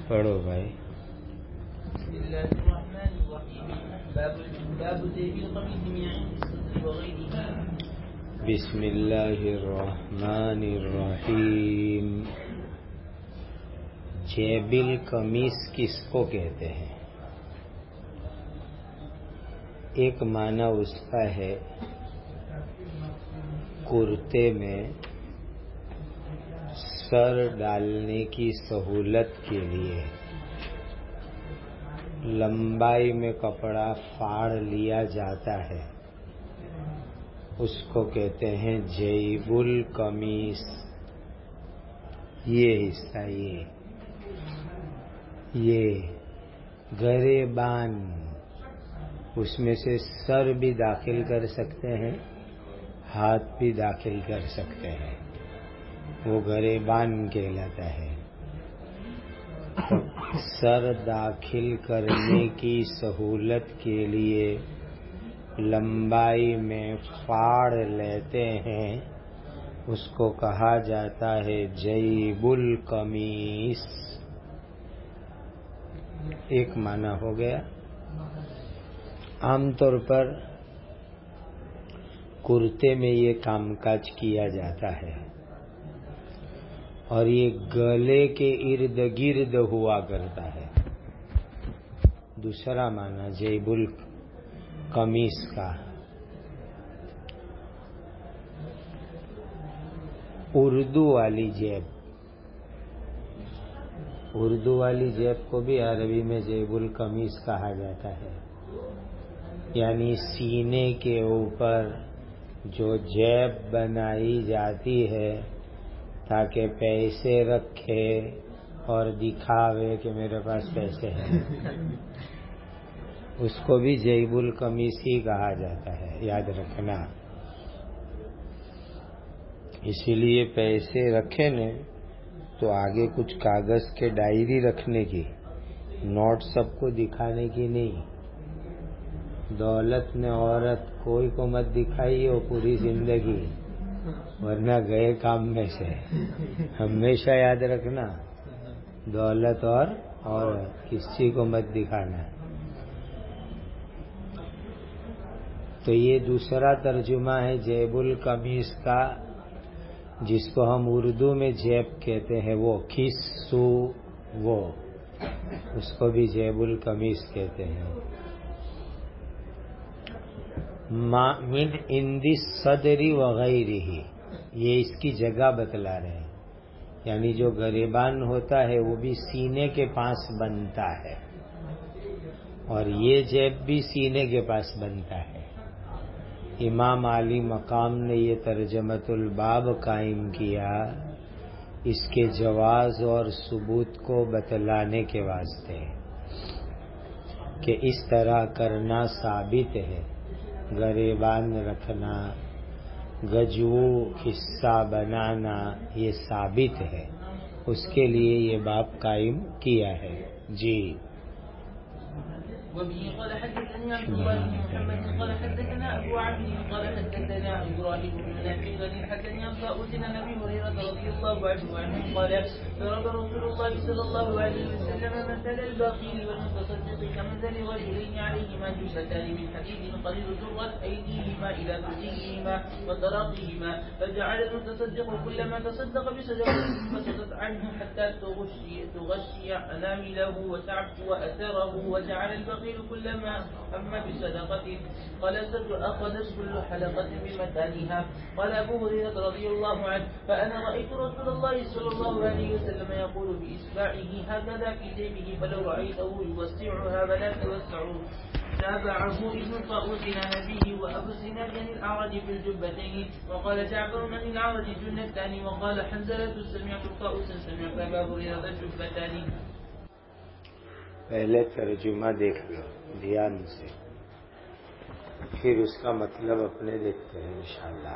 پڑھو بھائی. بسم اللہ الرحمن الرحیم. باب زیب القمیص من عند الصدر وغیرہ. بسم اللہ الرحمن الرحیم. جیب القمیص کس کو کہتے ہیں؟ ایک معنی اس کا ہے کرتے میں سر ڈالنے کی سہولت کے لیے لمبائی میں کپڑا پھاڑ لیا جاتا ہے، اس کو کہتے ہیں جیب القمیص. یہ حصہ یہ گریبان، اس میں سے سر بھی داخل کر سکتے ہیں، ہاتھ بھی داخل کر سکتے ہیں، وہ گریبان کہلاتا ہے. سر داخل کرنے کی سہولت کے لیے لمبائی میں پھاڑ لیتے ہیں، اس کو کہا جاتا ہے جیب القمیص. ایک معنی ہو گیا. عام طور پر کرتے میں یہ کام کاج کیا جاتا ہے اور یہ گلے کے ارد گرد ہوا کرتا ہے. دوسرا معنی جیب القمیص کا اردو والی جیب. اردو والی جیب کو بھی عربی میں جیب القمیص کہا جاتا ہے، یعنی سینے کے اوپر جو جیب بنائی جاتی ہے تاکہ پیسے رکھے اور دکھاوے کہ میرے پاس پیسے ہیں، اس کو بھی جیب القمیص ہی کہا جاتا ہے، یاد رکھنا. اسی لیے پیسے رکھے نا تو آگے کچھ کاغذ کے ڈائری رکھنے کی، نوٹ سب کو دکھانے کی نہیں. دولت نے عورت کوئی کو مت دکھائی ہو پوری زندگی، ورنہ گئے کام میں سے. ہمیشہ یاد رکھنا دولت اور عورت کسی کو مت دکھانا. تو یہ دوسرا ترجمہ ہے جیب القمیص کا، جس کو ہم اردو میں جیب کہتے ہیں، وہ کسو، وہ اس کو بھی جیب القمیص کہتے ہیں. من عند الصدر وغیرہ، یہ اس کی جگہ بتلا رہے ہیں، یعنی جو گریبان ہوتا ہے وہ بھی سینے کے پاس بنتا ہے اور یہ جیب بھی سینے کے پاس بنتا ہے. امام علی مقام نے یہ ترجمۃ الباب قائم کیا اس کے جواز اور ثبوت کو بتلانے کے واسطے کہ اس طرح کرنا ثابت ہے. گریبان رکھنا، گجو حصہ بنانا، یہ ثابت ہے، اس کے لیے یہ باب قائم کیا ہے. جی. وبه قال حدثنا عبد الله بن محمد قال حدثنا ابو عبد قال حدثنا ابراهيم بن نافع قال حدثنا طاووس عن ابي هريره رضي الله عنه قال ضرب رسول الله صلى الله عليه وسلم مثل البخيل والمتصدق كمثل رجلين عليهما جبتان من حديد قد جرت ايديهما الى كرسيهما وتراقيهما فجعل المتصدق كلما تصدق بصدقه بسطت عنه حتى تغشي انامله وتعف واثره وجعل البخيل كلما هم بصدقته أخذت كل حلقة بمكانها. قال أبو هريرة رضي الله عنه فأنا رأيت رسول الله صلى الله عليه وسلم يقول بإصبعه هكذا في جيبه فلو رأيته يوسعها فلا توسعوا. تابعه ابن طاووس عن أبيه وأبو الزناد عن الأعرج في الجبتين. وقال جعفر عن الأعرج جنتان. وقال حنزلة سمعت طاووسا سمعت أبا هريرة جبتان. پہلے ترجمہ دیکھ لو دھیان سے، پھر اس کا مطلب اپنے دیکھتے ہیں انشاءاللہ.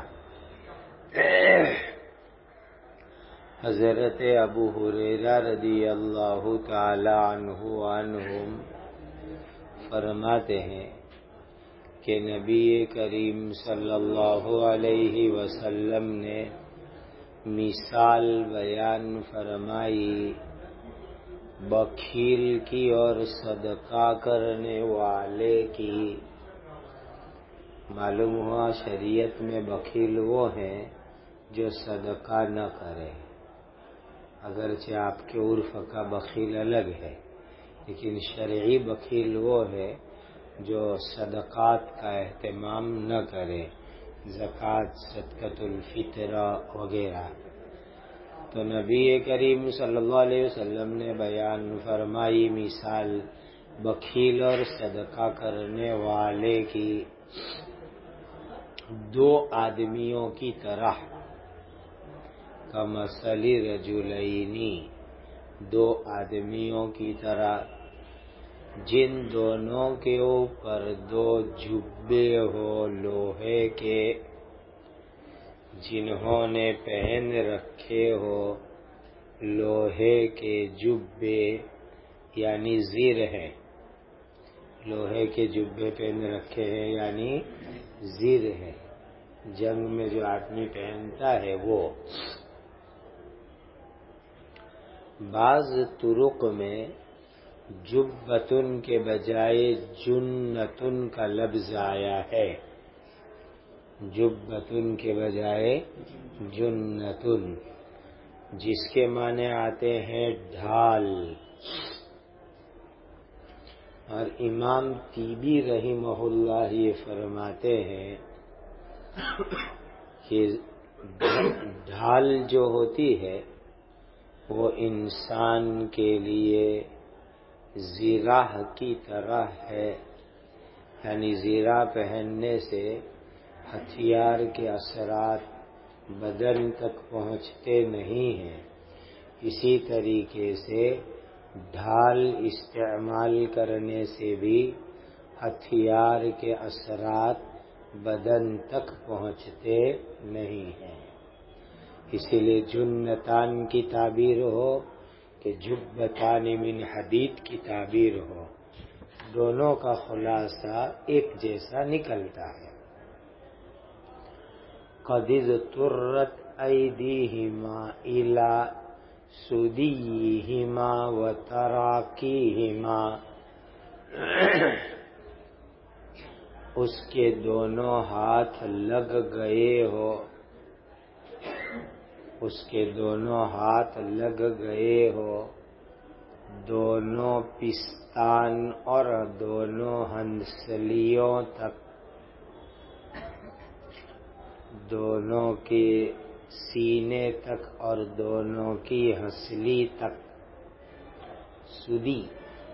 حضرت ابو ہریرہ رضی اللہ تعالی عنہم فرماتے ہیں کہ نبی کریم صلی اللہ علیہ وسلم نے مثال بیان فرمائی بخیل کی اور صدقہ کرنے والے کی. معلوم ہوا شریعت میں بخیل وہ ہیں جو صدقہ نہ کرے. اگرچہ آپ کے عرف کا بخیل الگ ہے، لیکن شرعی بخیل وہ ہے جو صدقات کا اہتمام نہ کرے، زکوٰۃ، صدقۃ الفطر وغیرہ. تو نبی کریم صلی اللہ علیہ وسلم نے بیان فرمائی مثال بخیل اور صدقہ کرنے والے کی، دو آدمیوں کی طرح. کمثل رجلین، دو آدمیوں کی طرح، جن دونوں کے اوپر دو جبے ہو لوہے کے، جنہوں نے پہن رکھے ہو لوہے کے جبے، یعنی زر ہے. لوہے کے جبے پہن رکھے ہیں یعنی زر ہے، جنگ میں جو آدمی پہنتا ہے وہ. بعض طرق میں جبتن کے بجائے جنتن کا لفظ آیا ہے. جبتن کے بجائے جنتن، جس کے معنی آتے ہیں ڈھال. اور امام طیبی رحمہ اللہ یہ فرماتے ہیں کہ ڈھال جو ہوتی ہے وہ انسان کے لیے زرہ کی طرح ہے، یعنی زرہ پہننے سے ہتھیار کے اثرات بدن تک پہنچتے نہیں ہیں. اسی طریقے سے ڈھال استعمال کرنے سے بھی ہتھیار کے اثرات بدن تک پہنچتے نہیں ہیں. اسی لیے جنتان کی تعبیر ہو کہ جبتان من حدید کی تعبیر ہو، دونوں کا خلاصہ ایک جیسا نکلتا ہے. قد اضطرت ایدیہما الی سدیہما وتراکیہما، اس کے دونوں ہاتھ لگ گئے ہو، اس کے دونوں ہاتھ لگ گئے ہو، دونوں پستان اور دونوں ہنسلیوں تک، دونوں کے سینے تک اور دونوں کی ہنسلی تک. سدی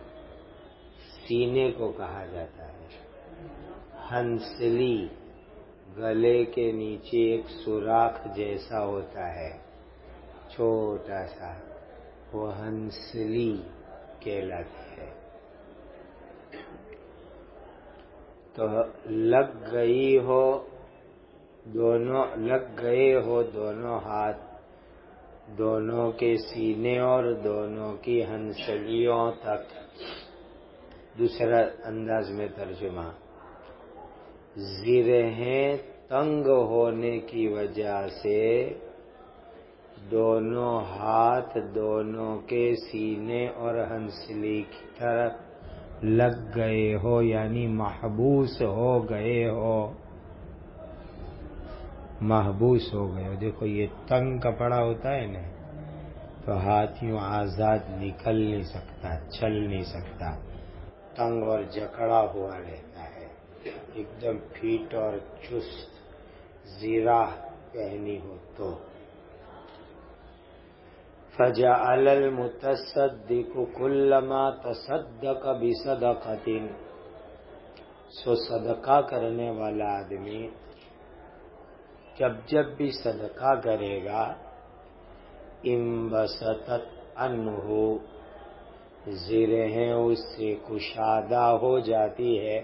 سینے کو کہا جاتا ہے، ہنسلی گلے کے نیچے ایک سوراخ جیسا ہوتا ہے چھوٹا سا، وہ ہنسلی کہلاتی ہے. تو لگ گئی ہو دونوں، لگ گئے ہو دونوں ہاتھ دونوں کے سینے اور دونوں کی ہنسلیوں تک. دوسرا انداز میں ترجمہ، زرہیں تنگ ہونے کی وجہ سے دونوں ہاتھ دونوں کے سینے اور ہنسلی کی طرف لگ گئے ہو، یعنی محبوس ہو گئے ہو، محبوس ہو گئے ہو. دیکھو یہ تنگ کپڑا ہوتا ہے نا، تو ہاتھ یوں آزاد نکل نہیں سکتا، چل نہیں سکتا، تنگ اور جکڑا ہوا رہتا ہے. ایک دم فٹ اور چست زرہ پہنی ہو تو. فجعل المتصدق كلما تصدق بصدقة، سو صدقہ کرنے والا آدمی جب بھی صدقہ کرے گا، انبسطت عنہ، زرہیں اس سے کشادہ ہو جاتی ہے.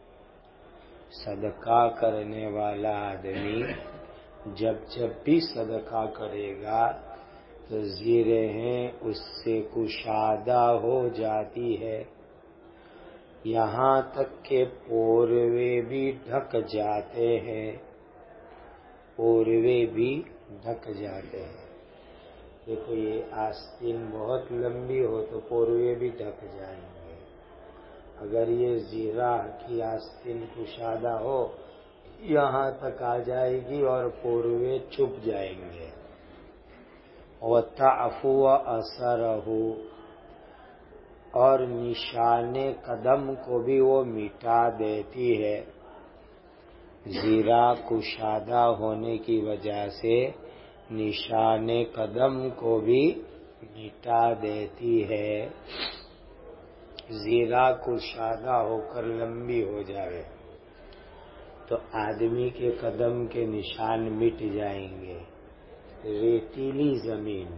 صدقہ کرنے والا آدمی جب بھی صدقہ کرے گا تو زرہیں اس سے کشادہ ہو جاتی ہے، یہاں تک کہ پوروے بھی ڈھک جاتے ہیں، پوروے بھی ڈھک جاتے ہیں. دیکھو یہ آستین بہت لمبی ہو تو پوروے بھی ڈھک جائیں گے، اگر یہ زیرہ کی آستین کشادہ ہو یہاں تک آ جائے گی اور پوروے چھپ جائیں گے۔ وَتَعْفُوَ أَثَرَهُ، اور نشان قدم کو بھی وہ مٹا دیتی ہے، زیرہ کشادہ ہونے کی وجہ سے نشان قدم کو بھی مٹا دیتی ہے۔ زیرہ کشادہ ہو کر لمبی ہو جائے تو آدمی کے قدم کے نشان مٹ جائیں گے۔ ریتیلی زمین،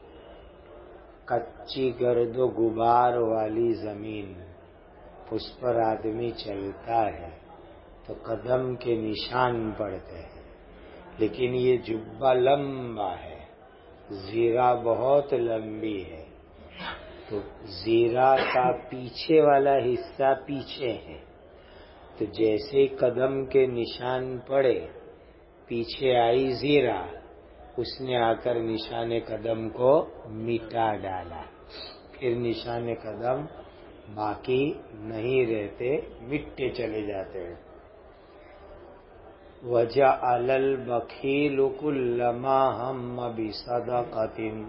کچی گرد و غبار والی زمین، اس پر آدمی چلتا ہے تو قدم کے نشان پڑتے ہیں، لیکن یہ جبہ لمبا ہے، زیرہ بہت لمبی ہے، تو زیرہ کا پیچھے والا حصہ پیچھے ہے، تو جیسے قدم کے نشان پڑے پیچھے آئی زیرہ، اس نے آ کر نشان قدم کو مٹا ڈالا، پھر نشان قدم باقی نہیں رہتے، مٹے چلے جاتے ہیں۔ وَجَعَلَ الْبَخِيلُ كُلَّمَا هَمَّ بِصَدَقَةٍ،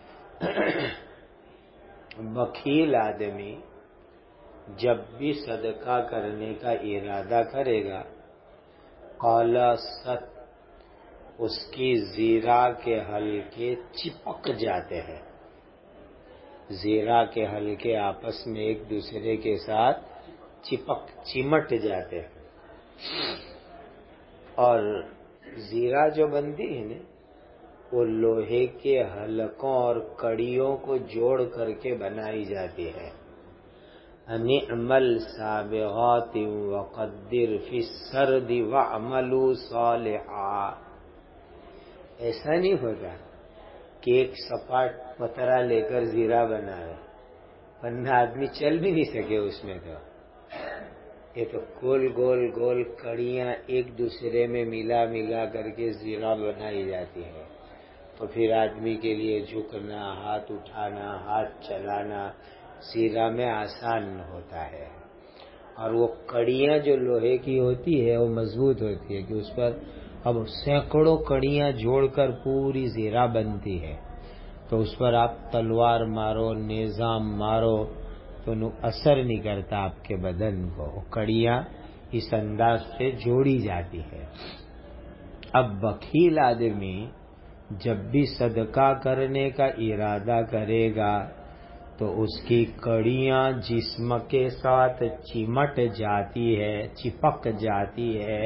بخیل آدمی جب بھی صدقہ کرنے کا ارادہ کرے گا، قَلَصَتْ، اس کی زیرہ کے حلقے چپک جاتے ہیں، زیرہ کے حلقے آپس میں ایک دوسرے کے ساتھ چمٹ جاتے ہیں۔ اور زیرہ جو بنتی ہے نا، وہ لوہے کے حلقوں اور کڑیوں کو جوڑ کر کے بنائی جاتی ہے۔ نِعْمَ السَّابِغَاتِ وَقَدِّرْ فِي السَّرْدِ وَاعْمَلُوا صَالِحًا، ایسا نہیں ہوگا کہ ایک سپاٹ پترا لے کر زیرہ بنائے ورنہ آدمی چل بھی نہیں سکے اس میں، تو یہ تو گول گول گول کڑیاں ایک دوسرے میں ملا کر کے زیرہ بنائی جاتی ہے، تو پھر آدمی کے لیے جھکنا، ہاتھ اٹھانا، ہاتھ چلانا زیرہ میں آسان ہوتا ہے۔ اور وہ کڑیاں جو لوہے کی ہوتی ہے وہ مضبوط ہوتی ہے کہ اس پر اب سینکڑوں کڑیاں جوڑ کر پوری زیرہ بنتی ہے، تو اس پر آپ تلوار مارو، نظام مارو تو اثر نہیں کرتا آپ کے بدن کو، کڑیاں اس انداز سے جوڑی جاتی ہے۔ اب بخیل آدمی جب بھی صدقہ کرنے کا ارادہ کرے گا تو اس کی کڑیاں جسم کے ساتھ چمٹ جاتی ہے، چپک جاتی ہے۔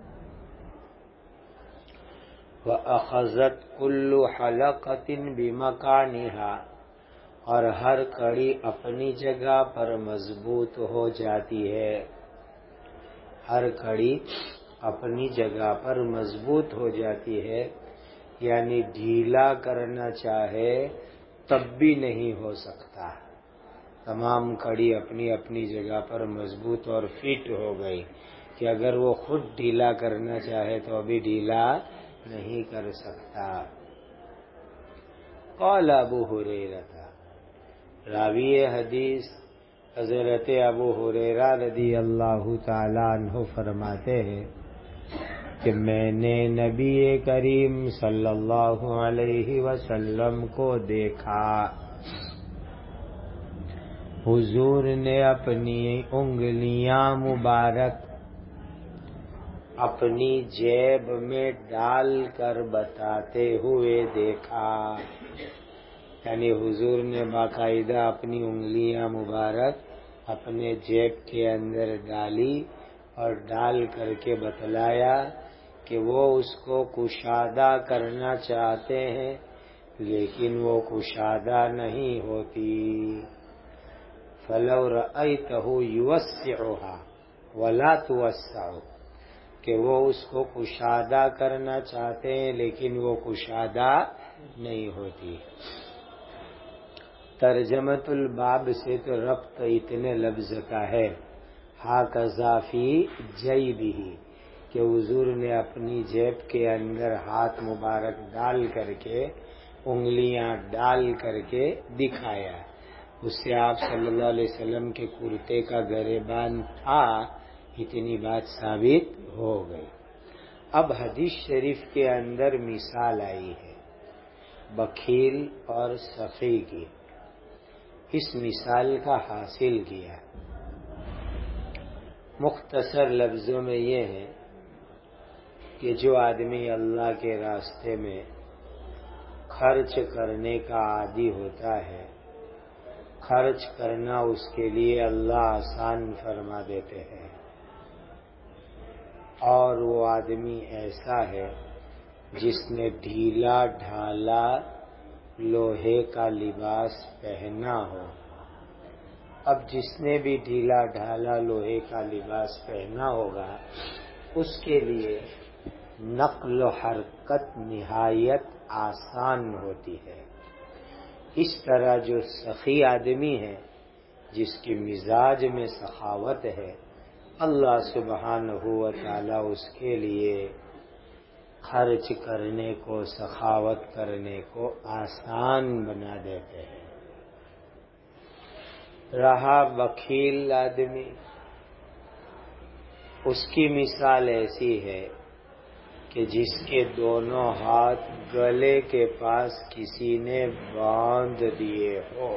وَأَخَذَتْ كُلُّ حَلَقَةٍ بِمَكَانِهَا، اور ہر کڑی اپنی جگہ پر مضبوط ہو جاتی ہے، ہر کڑی اپنی جگہ پر مضبوط ہو جاتی ہے، یعنی ڈھیلا کرنا چاہے تب بھی نہیں ہو سکتا، تمام کڑی اپنی اپنی جگہ پر مضبوط اور فٹ ہو گئی کہ اگر وہ خود ڈھیلا کرنا چاہے تو ابھی ڈھیلا نہیں کر سکتا۔ قال ابو ہریرہ، راوی حدیث حضرت ابو ہریرہ رضی اللہ تعالیٰ عنہ فرماتے ہیں کہ میں نے نبی کریم صلی اللہ علیہ وسلم کو دیکھا، حضور نے اپنی انگلیاں مبارک اپنی جیب میں ڈال کر بتاتے ہوئے دیکھا، یعنی حضور نے باقاعدہ اپنی انگلیاں مبارک اپنے جیب کے اندر ڈالی اور ڈال کر کے بتلایا کہ وہ اس کو کشادہ کرنا چاہتے ہیں لیکن وہ کشادہ نہیں ہوتی۔ فَلَوْ رَأَيْتَهُ يُوَسِّعُهَا وَلَا تُوَسَّعُ، کہ وہ اس کو کشادہ کرنا چاہتے ہیں لیکن وہ کشادہ نہیں ہوتی۔ ترجمۃ الباب سے تو ربط اتنے لفظ کا ہے، ہَكَذَا فِي جَيْبِهِ، کہ حضور نے اپنی جیب کے اندر ہاتھ مبارک ڈال کر کے انگلیاں ڈال کر کے دکھایا. اس سے آپ صلی اللہ علیہ وسلم کے کرتے کا گریبان تھا، اتنی بات ثابت ہو گئی. اب حدیث شریف کے اندر مثال آئی ہے بخیل اور سخی کی. اس مثال کا حاصل کیا مختصر لفظوں میں یہ ہے کہ جو آدمی اللہ کے راستے میں خرچ کرنے کا عادی ہوتا ہے، خرچ کرنا اس کے لیے اللہ آسان فرما دیتے ہیں. اور وہ آدمی ایسا ہے جس نے ڈھیلا ڈھالا لوہے کا لباس پہنا ہو. اب جس نے بھی ڈھیلا ڈھالا لوہے کا لباس پہنا ہوگا اس کے لیے نقل و حرکت نہایت آسان ہوتی ہے. اس طرح جو سخی آدمی ہے، جس کی مزاج میں سخاوت ہے، اللہ سبحانہ و تعالی اس کے لیے خرچ کرنے کو، سخاوت کرنے کو آسان بنا دیتے ہیں. رہا بخیل آدمی، اس کی مثال ایسی ہے کہ جس کے دونوں ہاتھ گلے کے پاس کسی نے باندھ دیے ہو.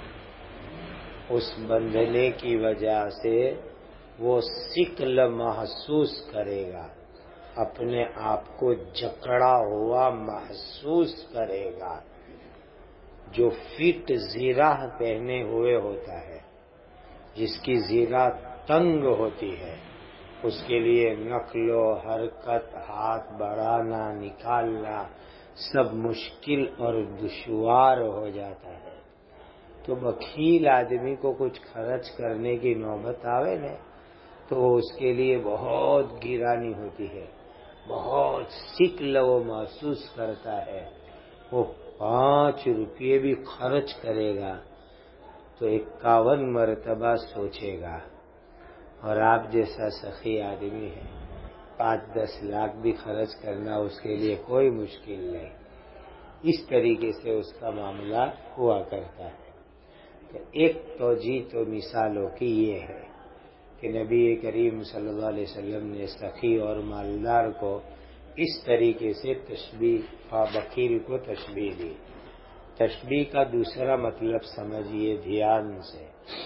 اس بندھنے کی وجہ سے وہ ثقل محسوس کرے گا، اپنے آپ کو جکڑا ہوا محسوس کرے گا. جو فٹ زیرہ پہنے ہوئے ہوتا ہے، جس کی زیرہ تنگ ہوتی ہے، اس کے لیے نقل و حرکت، ہاتھ بڑھانا نکالنا سب مشکل اور دشوار ہو جاتا ہے. تو بخیل آدمی کو کچھ خرچ کرنے کی نوبت آوے نا تو اس کے لیے بہت گرانی ہوتی ہے، بہت ثقل وہ محسوس کرتا ہے. وہ 5 روپے بھی خرچ کرے گا تو 51 مرتبہ سوچے گا. اور آپ جیسا سخی آدمی ہے 5-10 لاکھ بھی خرچ کرنا اس کے لیے کوئی مشکل نہیں. اس طریقے سے اس کا معاملہ ہوا کرتا ہے. تو ایک توجیہ تو مثالوں کی یہ ہے کہ نبی کریم صلی اللہ علیہ وسلم نے سخی اور مالدار کو اس طریقے سے تشبیہ اور بخیل کو تشبیہ دی. تشبیہ کا دوسرا مطلب سمجھیے دھیان سے.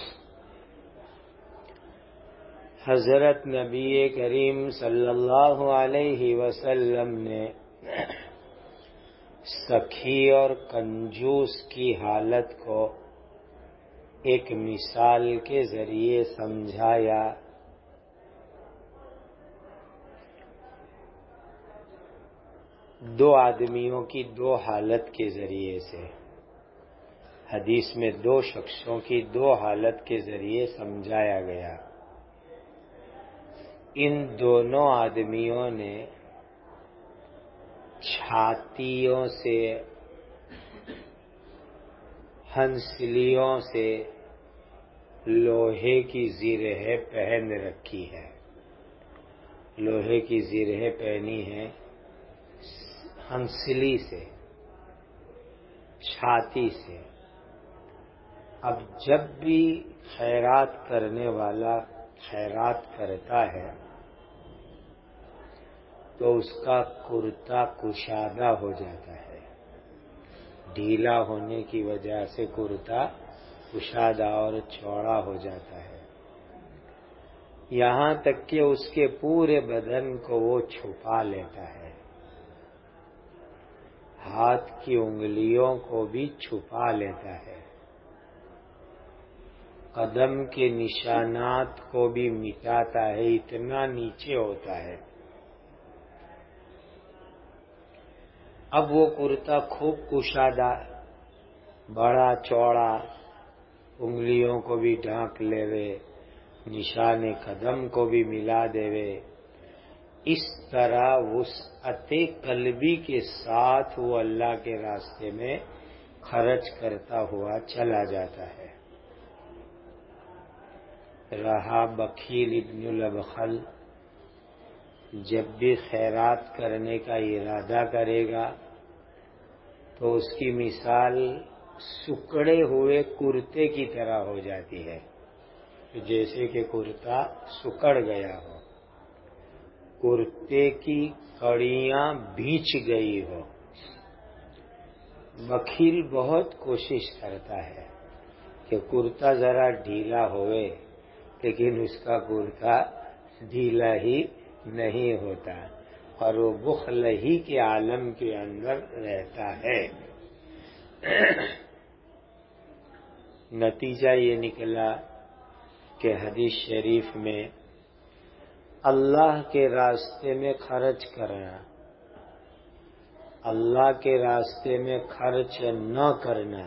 حضرت نبی کریم صلی اللہ علیہ وسلم نے سخی اور کنجوس کی حالت کو ایک مثال کے ذریعے سمجھایا. دو آدمیوں کی دو حالت کے ذریعے سے، حدیث میں 2 شخصوں کی 2 حالت کے ذریعے سمجھایا گیا. ان دونوں آدمیوں نے چھاتیوں سے، ہنسلیوں سے لوہے کی زرہیں پہن رکھی ہے. لوہے کی زرہیں پہنی ہے ہنسلی سے، چھاتی سے. اب جب بھی خیرات کرنے والا خیرات کرتا ہے تو اس کا کرتا کشادہ ہو جاتا ہے. ڈھیلا ہونے کی وجہ سے کرتا کشادہ اور چوڑا ہو جاتا ہے، یہاں تک کہ اس کے پورے بدن کو وہ چھپا لیتا ہے. ہاتھ کی انگلیوں کو بھی چھپا لیتا ہے، قدم کے نشانات کو بھی مٹاتا ہے، اتنا نیچے ہوتا ہے. اب وہ کرتا خوب کشادہ، بڑا چوڑا، انگلیوں کو بھی ڈھانک لے، نشان قدم کو بھی ملا دے. اس طرح وسعت قلبی کے ساتھ وہ اللہ کے راستے میں خرچ کرتا ہوا چلا جاتا ہے. رہا بخیل ابن الابخل، جب بھی خیرات کرنے کا ارادہ کرے گا تو اس کی مثال سکڑے ہوئے کرتے کی طرح ہو جاتی ہے، جیسے کہ کرتا سکڑ گیا ہو، کرتے کی کڑیاں بھینچ گئی ہو۔ بخیل بہت کوشش کرتا ہے کہ کرتا ذرا ڈھیلا ہوئے، لیکن اس کا کرتا ڈھیلا ہی نہیں ہوتا، اور وہ بخل ہی کے عالم کے اندر رہتا ہے۔ نتیجہ یہ نکلا کہ حدیث شریف میں اللہ کے راستے میں خرچ کرنا، اللہ کے راستے میں خرچ نہ کرنا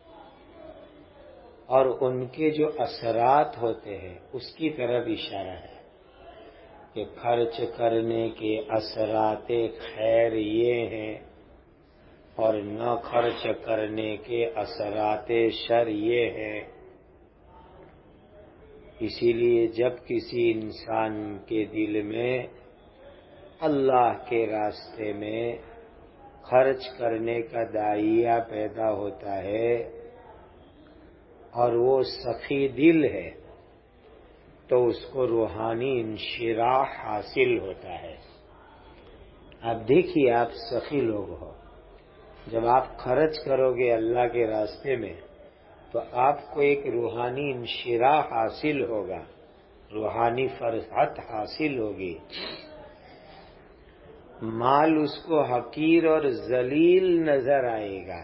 اور ان کے جو اثرات ہوتے ہیں اس کی طرف اشارہ ہے کہ خرچ کرنے کے اثرات خیر یہ ہیں اور نہ خرچ کرنے کے اثرات شر یہ ہیں۔ اسی لیے جب کسی انسان کے دل میں اللہ کے راستے میں خرچ کرنے کا داعیہ پیدا ہوتا ہے اور وہ سخی دل ہے تو اس کو روحانی انشراح حاصل ہوتا ہے۔ اب دیکھیے، آپ سخی لوگ ہو، جب آپ خرچ کرو گے اللہ کے راستے میں تو آپ کو ایک روحانی انشراح حاصل ہوگا، روحانی فرحت حاصل ہوگی۔ مال اس کو حقیر اور ذلیل نظر آئے گا،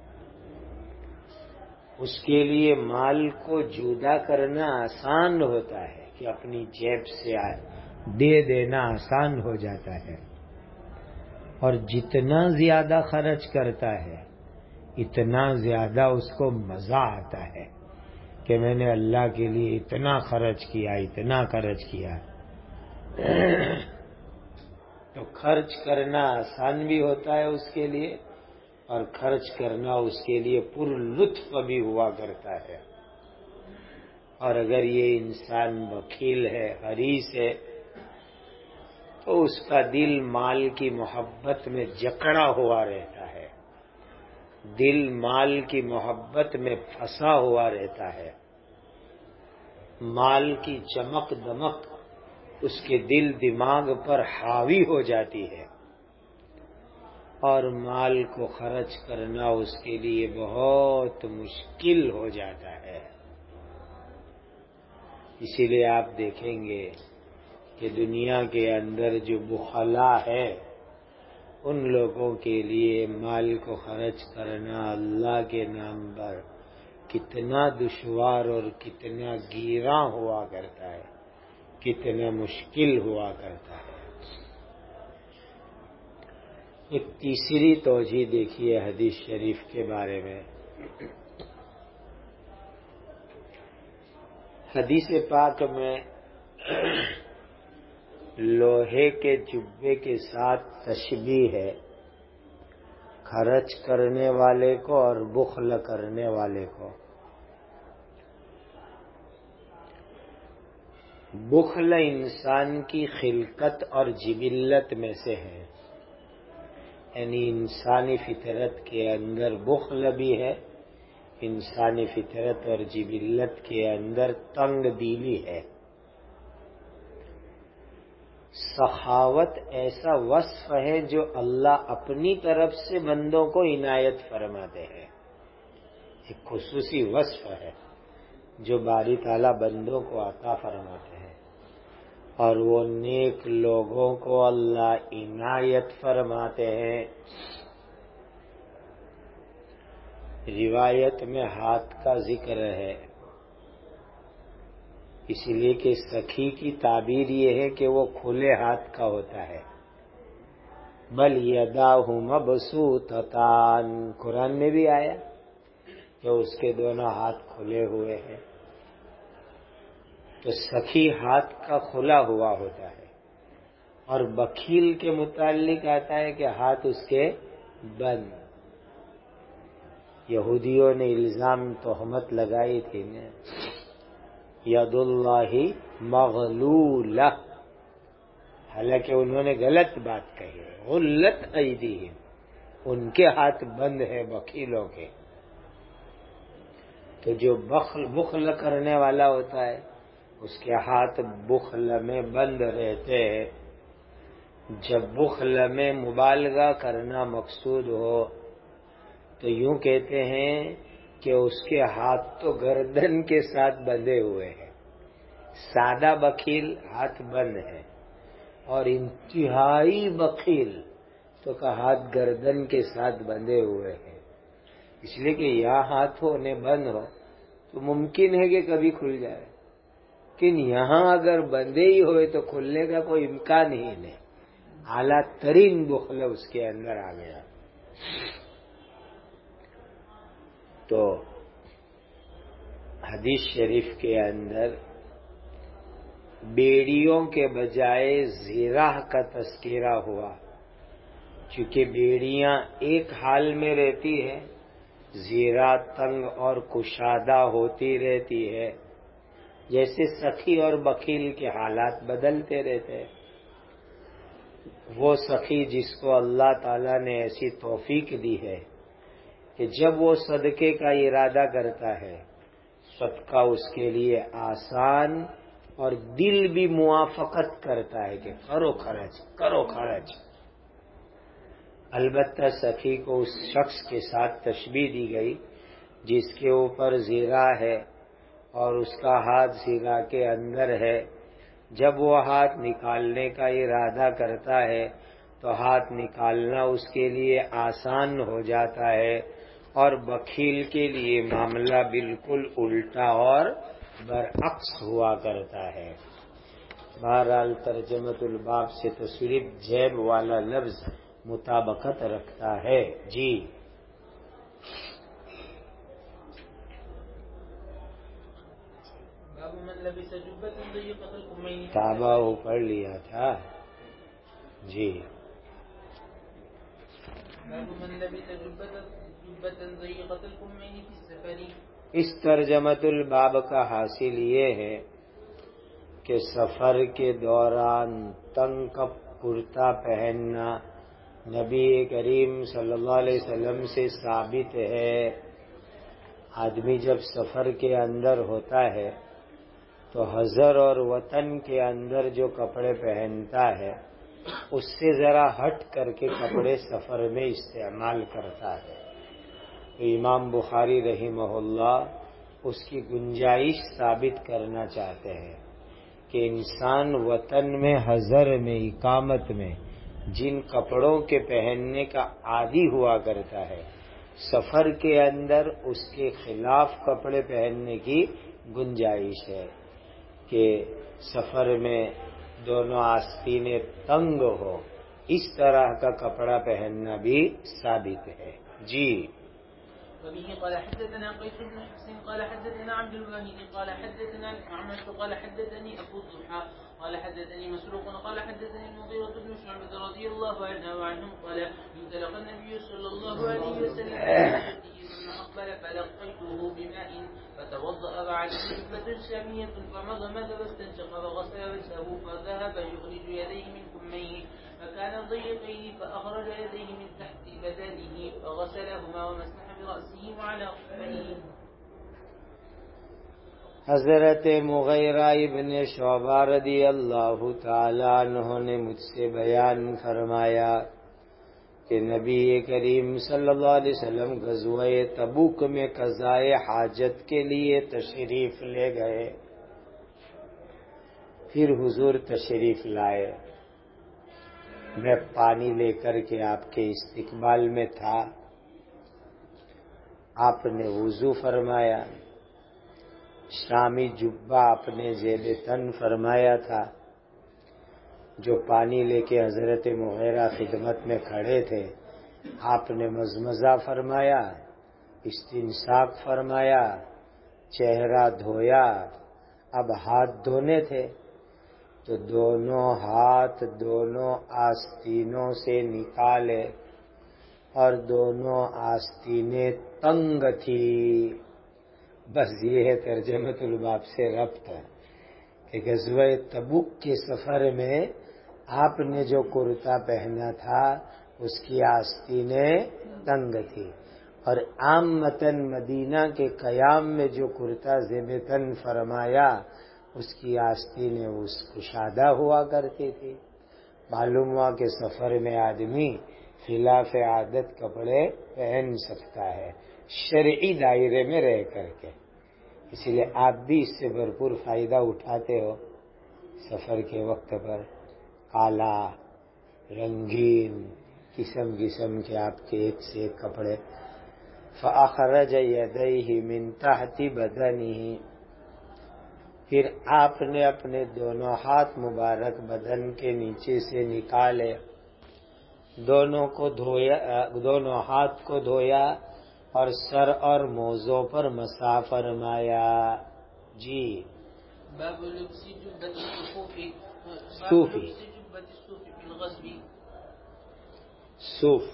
اس کے لیے مال کو جدا کرنا آسان ہوتا ہے کہ اپنی جیب سے دے دینا آسان ہو جاتا ہے، اور جتنا زیادہ خرچ کرتا ہے اتنا زیادہ اس کو مزہ آتا ہے کہ میں نے اللہ کے لیے اتنا خرچ کیا، اتنا خرچ کیا۔ تو خرچ کرنا آسان بھی ہوتا ہے اس کے لیے، اور خرچ کرنا اس کے لیے پر لطف بھی ہوا کرتا ہے۔ اور اگر یہ انسان بخیل ہے، حریص ہے، تو اس کا دل مال کی محبت میں جکڑا ہوا رہتا ہے، دل مال کی محبت میں پھنسا ہوا رہتا ہے، مال کی چمک دمک اس کے دل دماغ پر حاوی ہو جاتی ہے، اور مال کو خرچ کرنا اس کے لیے بہت مشکل ہو جاتا ہے۔ اسی لیے آپ دیکھیں گے کہ دنیا کے اندر جو بخلا ہے ان لوگوں کے لیے مال کو خرچ کرنا اللہ کے نام پر کتنا دشوار اور کتنا گیراں ہوا کرتا ہے، کتنا مشکل ہوا کرتا ہے۔ ایک تیسری توجہ دیکھیے حدیث شریف کے بارے میں۔ حدیث پاک میں لوہے کے جبے کے ساتھ تشبیہ ہے خرچ کرنے والے کو اور بخل کرنے والے کو۔ بخل انسان کی خلقت اور جبلت میں سے ہے، یعنی انسانی فطرت کے اندر بخل بھی ہے، انسانی فطرت اور جبلت کے اندر تنگ دلی ہے۔ سخاوت ایسا وصف ہے جو اللہ اپنی طرف سے بندوں کو عنایت فرماتے ہیں، ایک خصوصی وصف ہے جو باری تعالیٰ بندوں کو عطا فرماتے ہیں، اور وہ نیک لوگوں کو اللہ عنایت فرماتے ہیں۔ روایت میں ہاتھ کا ذکر ہے، اس لیے کہ سخی کی تعبیر یہ ہے کہ وہ کھلے ہاتھ کا ہوتا ہے۔ بل یداہ مبسوطتان، قرآن میں بھی آیا کہ اس کے دونوں ہاتھ کھلے ہوئے ہیں۔ تو سخی ہاتھ کا کھلا ہوا ہوتا ہے، اور بخیل کے متعلق آتا ہے کہ ہاتھ اس کے بند۔ یہودیوں نے الزام تہمت لگائی تھی نا، ید اللہ مغلولہ، حالانکہ انہوں نے غلط بات کہی، غلت ایدیہم، ان کے ہاتھ بند ہے بخیلوں کے. تو جو بخل کرنے والا ہوتا ہے اس کے ہاتھ بخل میں بند رہتے ہیں. جب بخل میں مبالغہ کرنا مقصود ہو تو یوں کہتے ہیں کہ اس کے ہاتھ تو گردن کے ساتھ بندھے ہوئے ہیں. سادہ بخیل ہاتھ بند ہے اور انتہائی بخیل تو کا ہاتھ گردن کے ساتھ بندھے ہوئے ہیں. اس لیے کہ یہاں ہاتھ ہونے بند ہو تو ممکن ہے کہ کبھی کھل جائے، لیکن یہاں اگر بندھے ہی ہوئے تو کھلنے کا کوئی امکان ہی نہیں. اعلیٰ ترین بخل اس کے اندر آ گیا. تو حدیث شریف کے اندر بیڑیوں کے بجائے زیرہ کا تذکرہ ہوا، چونکہ بیڑیاں ایک حال میں رہتی ہے، زیرہ تنگ اور کشادہ ہوتی رہتی ہے. جیسے سخی اور بخیل کے حالات بدلتے رہتے ہیں. وہ سخی جس کو اللہ تعالیٰ نے ایسی توفیق دی ہے کہ جب وہ صدقے کا ارادہ کرتا ہے صدقہ اس کے لیے آسان اور دل بھی موافقت کرتا ہے کہ کرو خرچ کرو خرچ. البتہ سخی کو اس شخص کے ساتھ تشبیہ دی گئی جس کے اوپر زیرہ ہے اور اس کا ہاتھ زیرہ کے اندر ہے. جب وہ ہاتھ نکالنے کا ارادہ کرتا ہے تو ہاتھ نکالنا اس کے لیے آسان ہو جاتا ہے، اور بخیل کے لیے معاملہ بالکل الٹا اور برعکس ہوا کرتا ہے. بہرحال ترجمۃ الباب سے تو صرف جیب والا لفظ مطابقت رکھتا ہے. جی تابہ وہ پڑھ لیا تھا. جی اس ترجمۃ الباب کا حاصل یہ ہے کہ سفر کے دوران تنگ کرتا پہننا نبی کریم صلی اللہ علیہ وسلم سے ثابت ہے. آدمی جب سفر کے اندر ہوتا ہے تو حضر اور وطن کے اندر جو کپڑے پہنتا ہے اس سے ذرا ہٹ کر کے کپڑے سفر میں استعمال کرتا ہے. تو امام بخاری رحمہ اللہ اس کی گنجائش ثابت کرنا چاہتے ہیں کہ انسان وطن میں حضر میں اقامت میں جن کپڑوں کے پہننے کا عادی ہوا کرتا ہے سفر کے اندر اس کے خلاف کپڑے پہننے کی گنجائش ہے کہ سفر میں دونوں آستینیں تنگ ہو اس طرح کا کپڑا پہننا بھی ثابت ہے. جی وبه قال حدثنا قيس بن حسين قال حدثنا عبد الواحد قال حدثنا الأعمش قال حدثني أبو الضحى قال حدثني مسروق قال حدثني المغيرة بن شعبة رضي الله عنه وعنهم قال انطلق النبي صلى الله عليه وسلم ثم أقبل فلقيته بماء فتوضأ بعده جبة شامية فمضمض واستنشق فغسل وجهه فذهب يخرج يديه من كميه فكان ضيقين فأخرج يديه من تحت بدنه فغسلهما ومسح برأسه وعلى خفيه. حضرت مغیرہ ابن شعبہ رضی اللہ تعالیٰ عنہ نے مجھ سے بیان فرمایا کہ نبی کریم صلی اللہ علیہ وسلم غزوہ تبوک میں قضائے حاجت کے لیے تشریف لے گئے. پھر حضور تشریف لائے. میں پانی لے کر کے آپ کے استقبال میں تھا. آپ نے وضو فرمایا، شامی جبہ اپنے زیب تن فرمایا تھا. جو پانی لے کے حضرت مغیرہ خدمت میں کھڑے تھے آپ نے مزمزہ فرمایا، استنشاق فرمایا، چہرہ دھویا. اب ہاتھ دھونے تھے تو دونوں ہاتھ دونوں آستینوں سے نکالے اور دونوں آستینیں تنگ تھی. بس یہ ہے ترجمۃ الباب سے ربط کہ غزوہ تبوک کے سفر میں آپ نے جو کرتا پہنا تھا اس کی آستینیں تنگ تھی، اور عامتاً مدینہ کے قیام میں جو کرتا زیب تن فرمایا اس کی آستینیں اس کشادہ ہوا کرتی تھی۔ معلوم ہوا کہ سفر میں آدمی خلاف عادت کپڑے پہن سکتا ہے شرعی دائرے میں رہ کر کے، اسی لیے آپ بھی اس سے بھرپور فائدہ اٹھاتے ہو۔ سفر کے وقت پر کالا رنگین قسم قسم کے آپ کے ایک سے ایک کپڑے۔ فأخرج یدیہ من تحت بدنہ، پھر آپ نے اپنے دونوں ہاتھ مبارک بدن کے نیچے سے نکالے، دونوں ہاتھ کو دھویا اور سر اور موزوں پر مسح فرمایا۔ جی باب لبس جبة الصوف، صوفی، لبس جبة الصوف في الغزو۔ صوف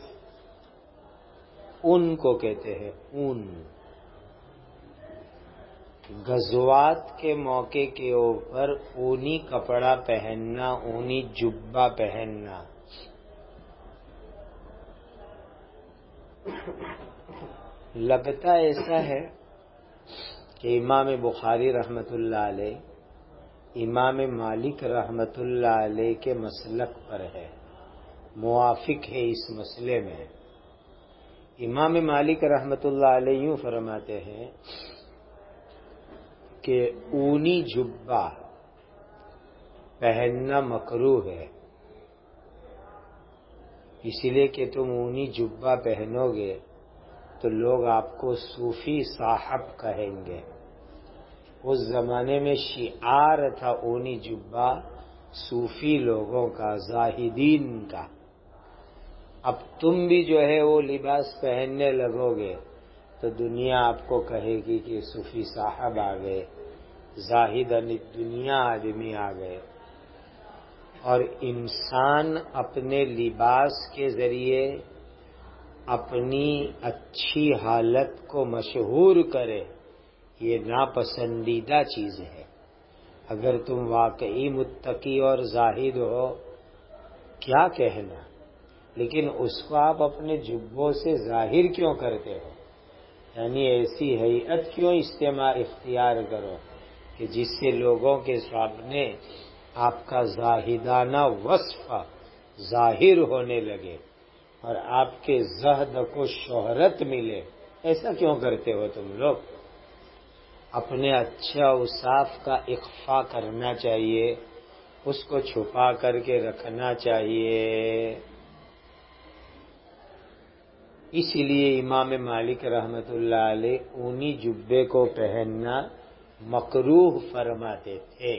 اون کو کہتے ہیں، اون۔ غزوات کے موقع کے اوپر اونی کپڑا پہننا، اونی جبہ پہننا۔ لگتا ایسا ہے کہ امام بخاری رحمت اللہ علیہ امام مالک رحمت اللہ علیہ کے مسلک پر ہے، موافق ہے اس مسئلے میں۔ امام مالک رحمت اللہ علیہ یوں فرماتے ہیں کہ اونی جبہ پہننا مکروہ ہے، اس لیے کہ تم اونی جبہ پہنو گے تو لوگ آپ کو صوفی صاحب کہیں گے۔ اس زمانے میں شعار تھا اونی جبہ صوفی لوگوں کا، زاہدین کا۔ اب تم بھی جو ہے وہ لباس پہننے لگو گے تو دنیا آپ کو کہے گی کہ صوفی صاحب آ گئے، زاہد دنیا آدمی آ گئے۔ اور انسان اپنے لباس کے ذریعے اپنی اچھی حالت کو مشہور کرے، یہ ناپسندیدہ چیز ہے۔ اگر تم واقعی متقی اور زاہد ہو کیا کہنا، لیکن اس کو آپ اپنے جبوں سے ظاہر کیوں کرتے ہو؟ یعنی ایسی ہیئت کیوں اختیار کرو کہ جس سے لوگوں کے سامنے آپ کا زاہدانہ وصف ظاہر ہونے لگے اور آپ کے زہد کو شہرت ملے؟ ایسا کیوں کرتے ہو تم لوگ؟ اپنے اچھا اوصاف کا اخفا کرنا چاہیے، اس کو چھپا کر کے رکھنا چاہیے۔ اس لیے امام مالک رحمت اللہ علیہ اونی جبے کو پہننا مکروہ فرماتے تھے۔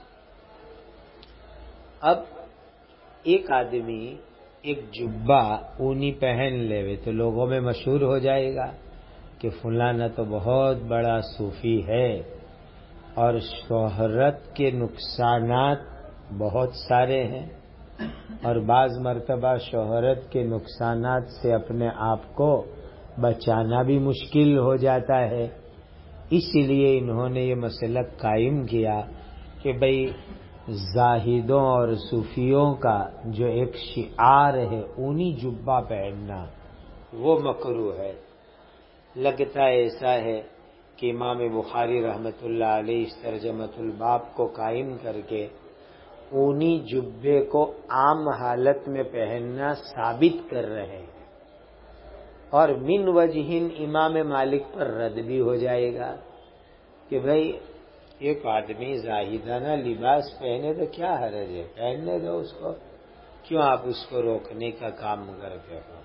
اب ایک آدمی ایک جبہ اونی پہن لے تو لوگوں میں مشہور ہو جائے گا کہ فلانا تو بہت بڑا صوفی ہے، اور شہرت کے نقصانات بہت سارے ہیں، اور بعض مرتبہ شہرت کے نقصانات سے اپنے آپ کو بچانا بھی مشکل ہو جاتا ہے۔ اس لیے انہوں نے یہ مسلک قائم کیا کہ بھئی زاہدوں اور صوفیوں کا جو ایک شعار ہے اونی جبہ پہننا، وہ مکروہ ہے۔ لگتا ایسا ہے کہ امام بخاری رحمت اللہ علیہ اس ترجمۃ الباب کو قائم کر کے اونی جبے کو عام حالت میں پہننا ثابت کر رہے ہیں، اور من وجہ امام مالک پر رد بھی ہو جائے گا کہ بھئی ایک آدمی زاہدانہ لباس پہنے تو کیا حرج ہے، پہننے دو اس کو، کیوں آپ اس کو روکنے کا کام کرتے ہو؟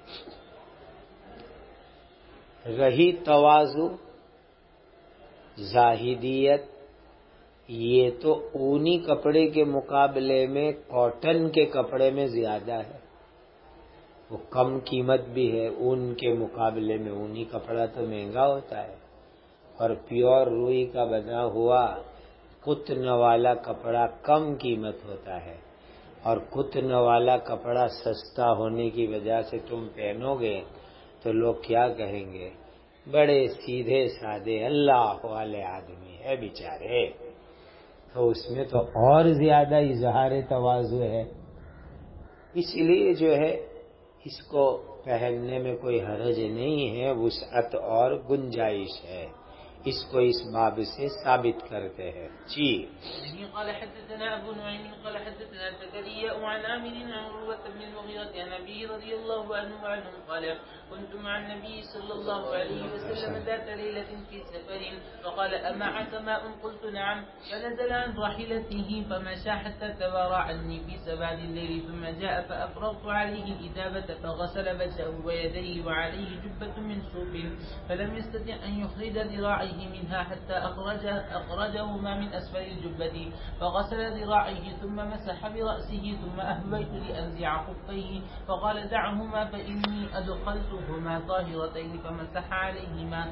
رہی تواضع، زاہدیت، یہ تو اونی کپڑے کے مقابلے میں کاٹن کے کپڑے میں زیادہ ہے، وہ کم قیمت بھی ہے اون کے مقابلے میں۔ اونی کپڑا تو مہنگا ہوتا ہے، اور پیور روئی کا بنا ہوا قطن والا کپڑا کم قیمت ہوتا ہے، اور قطن والا کپڑا سستا ہونے کی وجہ سے تم پہنو گے تو لوگ کیا کہیں گے؟ بڑے سیدھے سادے اللہ والے آدمی ہے بیچارے، تو اس میں تو اور زیادہ اظہار تواضع ہے۔ اس لیے جو ہے اس کو پہننے میں کوئی حرج نہیں ہے، وسعت اور گنجائش ہے، اس کو اس باب سے ثابت کرتے ہیں. جی قال حدثنا ابو نعيم قال حدثنا زكريا عن عامر عن عروة بن المغيرة عن أبيه رضي الله عنه قال كنت مع النبي صلى الله عليه وسلم ذات ليلة في سفر فقال أمعك ماء؟ قلت نعم. فنزل عن راحلته فمشى حتى توارى عني في سواد الليل ثم جاء فأفرغت عليه الإدابة فغسل وجهه ويديه وعليه جبة من صوف فلم يستطع أن يخرج ذراعيه منها حتى أخرجهما من أسفل الجبة فغسل ذراعيه ثم مسح برأسه ثم أهويت لأنزع خفيه فقال دعهما فإني أدخلتهما طاهرتين فمسح عليهما.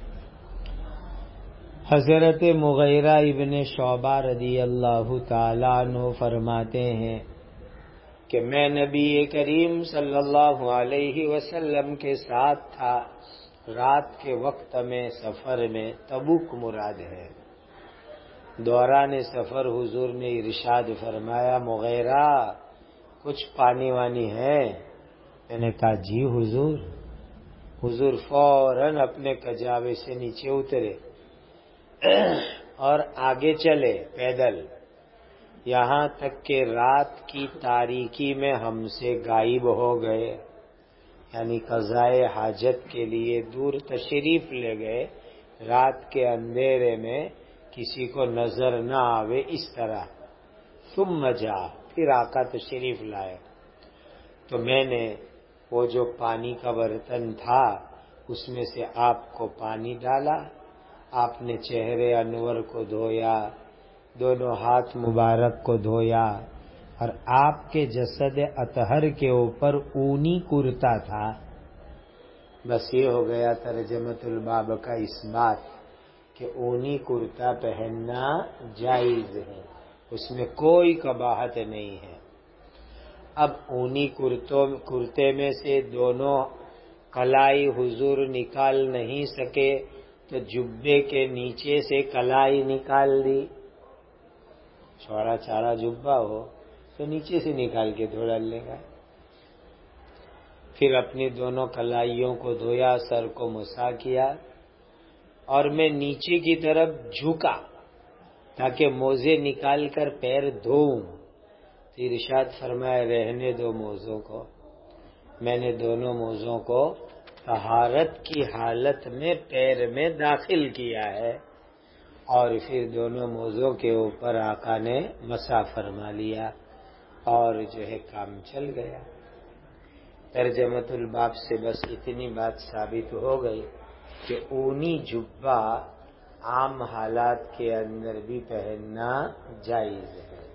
حضرت مغیرہ ابن شعبہ رضی اللہ تعالیٰ عنہ فرماتے ہیں کہ میں نبی کریم صلی اللہ علیہ وسلم کے ساتھ تھا رات کے وقت میں سفر میں. تبوک مراد ہے. دوران سفر حضور نے ارشاد فرمایا مغیرہ کچھ پانی وانی ہے؟ میں نے کہا جی حضور. حضور فوراً اپنے کجاوے سے نیچے اترے اور آگے چلے پیدل یہاں تک کہ رات کی تاریکی میں ہم سے غائب ہو گئے، یعنی قضائے حاجت کے لیے دور تشریف لے گئے. رات کے اندھیرے میں کسی کو نظر نہ آوے اس طرح. ثم جا پھر آقا تشریف لائے تو میں نے وہ جو پانی کا برتن تھا اس میں سے آپ کو پانی ڈالا، آپ نے چہرے انور کو دھویا، دونوں ہاتھ مبارک کو دھویا، اور آپ کے جسد اطہر کے اوپر اونی کرتا تھا. بس یہ ہو گیا ترجمۃ الباب کا اس بات کہ اونی کرتا پہننا جائز ہے، اس میں کوئی قباحت نہیں ہے. اب اونی کرتے میں سے دونوں کلائی حضور نکال نہیں سکے تو جبے کے نیچے سے کلائی نکال دی. چوڑا چاڑا جبہ ہو تو نیچے سے نکال کے دھو ڈال لے گا. پھر اپنی دونوں کلائیوں کو دھویا، سر کو مسح کیا، اور میں نیچے کی طرف جھکا تاکہ موزے نکال کر پیر دھوؤں. تو ارشاد فرمایا رہنے دو موزوں کو. میں نے دونوں موزوں کو طہارت کی حالت میں پیر میں داخل کیا ہے اور پھر دونوں موزوں کے اوپر آقا نے مسح فرما لیا اور جو ہے کام چل گیا. ترجمۃ الباب سے بس اتنی بات ثابت ہو گئی کہ اونی جبہ عام حالات کے اندر بھی پہننا جائز ہے.